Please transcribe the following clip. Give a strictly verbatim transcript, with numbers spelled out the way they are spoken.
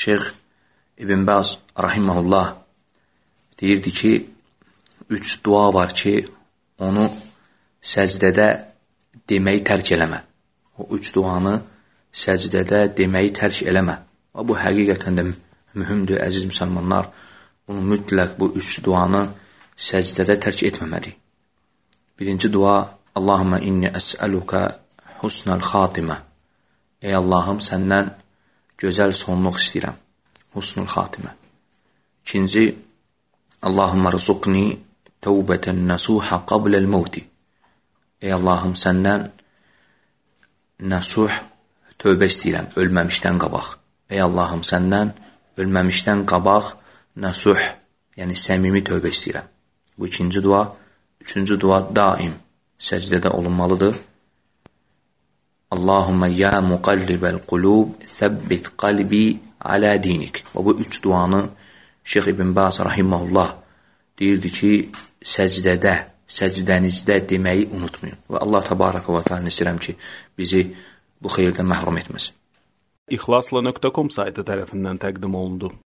Şeyx İbn Baz rahimehullah deyirdi ki, üç dua var ki, onu səcdədə deməyi tərk eləmə. O üç duanı səcdədə deməyi tərk eləmə. Və bu həqiqətən də mühümdür, əziz müsəlmanlar. Bunu mütləq bu üç duanı səcdədə tərk etməməliyik. Birinci dua, Allahümə inni əsəluka husnəl xatimə. Ey Allahım, səndən gözəl sonluq istəyirəm. Husnul xatimə. İkinci, Allahümə rzuqni təvbətən nəsuhə qabləl mevti. Ey Allahım, səndən nəsuh tövbə istəyirəm, ölməmişdən qabaq. Ey Allahım, səndən ölməmişdən qabaq nəsuh, yəni səmimi tövbə istəyirəm. Bu ikinci dua. Üçüncü dua daim səcdədə olunmalıdır. Allahümmə ya muqallibəl qulub thəbbit qalbi alə dinik. Və bu üç duanı Şeyx İbn Baz rahiməhullah deyirdi ki, səcdədə, səcdənizdə deməyi unutmayın. Və Allah təbarəkə və təala istəyirəm ki, bizi bu xeyirdən məhrum etməsin. İxlasla nöqtə com saytı tərəfindən təqdim olundu.